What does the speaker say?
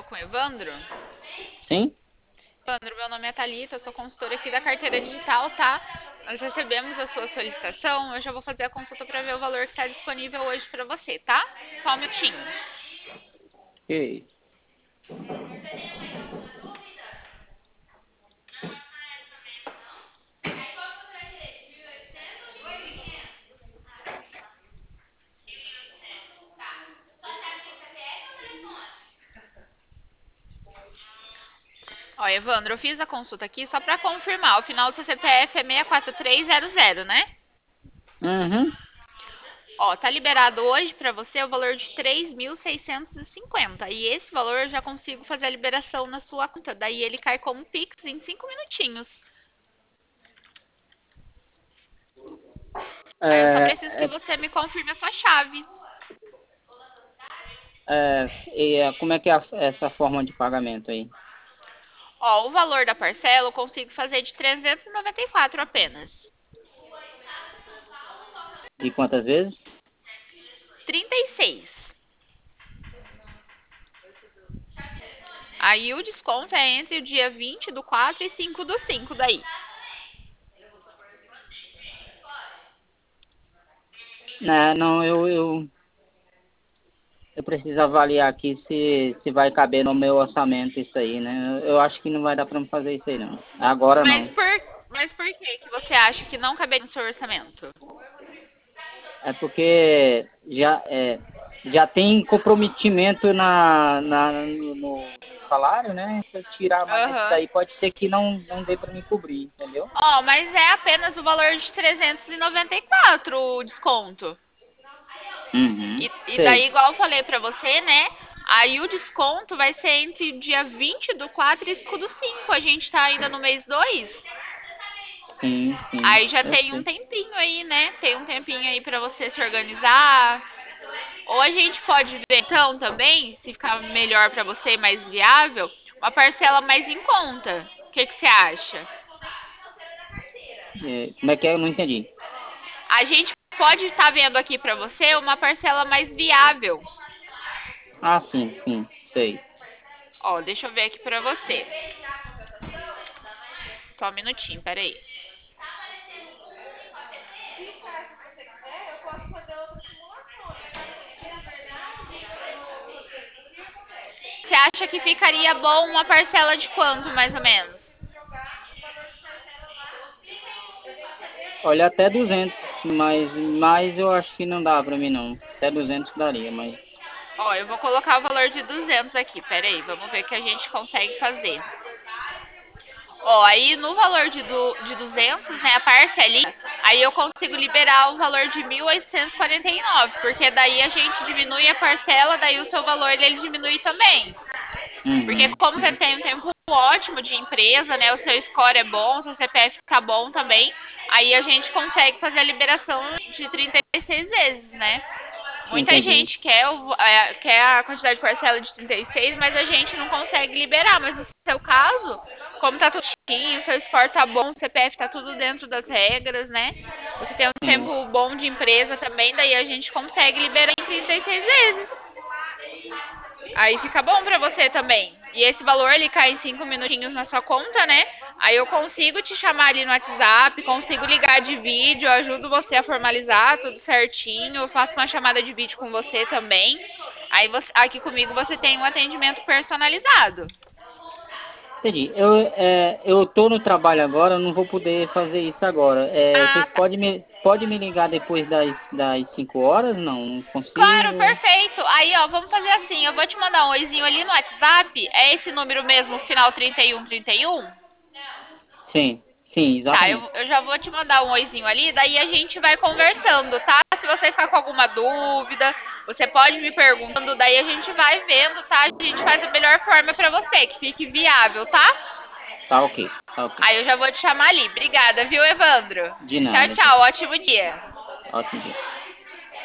com o Evandro? Sim? Evandro, meu nome é Thalita, eu sou consultora aqui da carteira digital, tá? Nós recebemos a sua solicitação, eu já vou fazer a consulta para ver o valor que está disponível hoje para você, tá? Só um minutinho. Ok. Ó, Evandro, eu fiz a consulta aqui só para confirmar. O final do seu CPF é 64300, né? Uhum. Ó, tá liberado hoje para você o valor de 3.650. E esse valor eu já consigo fazer a liberação na sua conta. Daí ele cai como Pix em 5 minutinhos. Aí eu só É, preciso que é, você me confirme a sua chave. como é que é essa forma de pagamento aí? Ó, o valor da parcela eu consigo fazer de 394 apenas. De quantas vezes? 36. Aí o desconto é entre o dia 20 do 4 e 5 do 5 daí. Não, eu preciso avaliar aqui se vai caber no meu orçamento isso aí, né? Eu acho que não vai dar para me fazer isso aí, não. Agora Mas não. por, mas por que você acha que não caberia no seu orçamento? É porque já tem comprometimento no salário, né? Se eu tirar mais esse Aham. daí, pode ser que não dê para me cobrir, entendeu? Ó, mas é apenas o valor de 394 o desconto. Uhum. E daí, Sei. igual eu falei pra você, né? Aí o desconto vai ser entre o dia 20 do 4 e 5 do 5. A gente tá ainda no mês 2. Sim, sim. Aí já Eu tem um sei. tempinho aí, né? Tem um tempinho aí pra você se organizar. Ou a gente pode ver então também, se ficar melhor pra você e mais viável, uma parcela mais em conta. O que que você acha? Como é que é? Eu não entendi. A gente pode estar vendo aqui pra você uma parcela mais viável. Ah, sim, sim. Sei. Ó, deixa eu ver aqui pra você. Só um minutinho, peraí. Você acha que ficaria bom uma parcela de quanto, mais ou menos? Olha, até 200, mas eu acho que não dá pra mim, não. Até 200 daria, mas... Ó, eu vou colocar o valor de 200 aqui, peraí, vamos ver o que a gente consegue fazer. Ó, aí no valor de 200, né, a parcelinha, aí eu consigo liberar o valor de 1.849, porque daí a gente diminui a parcela, daí o seu valor ele diminui também. Porque Uhum. como você tem um tempo ótimo de empresa, né, o seu score é bom, o seu CPF tá bom também, aí a gente consegue fazer a liberação de 36 vezes, né? Muita Entendi. gente quer a quantidade de parcela de 36, mas a gente não consegue liberar. Mas no seu caso, como tá tudo certinho, seu score tá bom, o CPF tá tudo dentro das regras, né? Você tem um Sim, tempo bom de empresa também, daí a gente consegue liberar em 36 vezes. Aí fica bom pra você também. E esse valor ele cai em 5 minutinhos na sua conta, né? Aí eu consigo te chamar ali no WhatsApp, consigo ligar de vídeo, ajudo você a formalizar tudo certinho, eu faço uma chamada de vídeo com você também. Aí você, aqui comigo você tem um atendimento personalizado. entendi. Eu tô no trabalho agora, eu não vou poder fazer isso agora. Ah, Vocês tá. podem me ligar depois das 5 horas? Não Claro, consigo. perfeito. Aí, ó, vamos fazer assim, eu vou te mandar um oizinho ali no WhatsApp. É esse número mesmo, final 3131? Sim, sim, Tá, exatamente. eu já vou te mandar um oizinho ali, daí a gente vai conversando, tá? Se você ficar com alguma dúvida, você pode me perguntando, daí a gente vai vendo, tá? A gente faz a melhor forma pra você, que fique viável, tá? Tá ok, tá ok. Aí eu já vou te chamar ali. Obrigada, viu, Evandro? De Tchau, nada, tchau. tchau. Ótimo dia. Ótimo dia.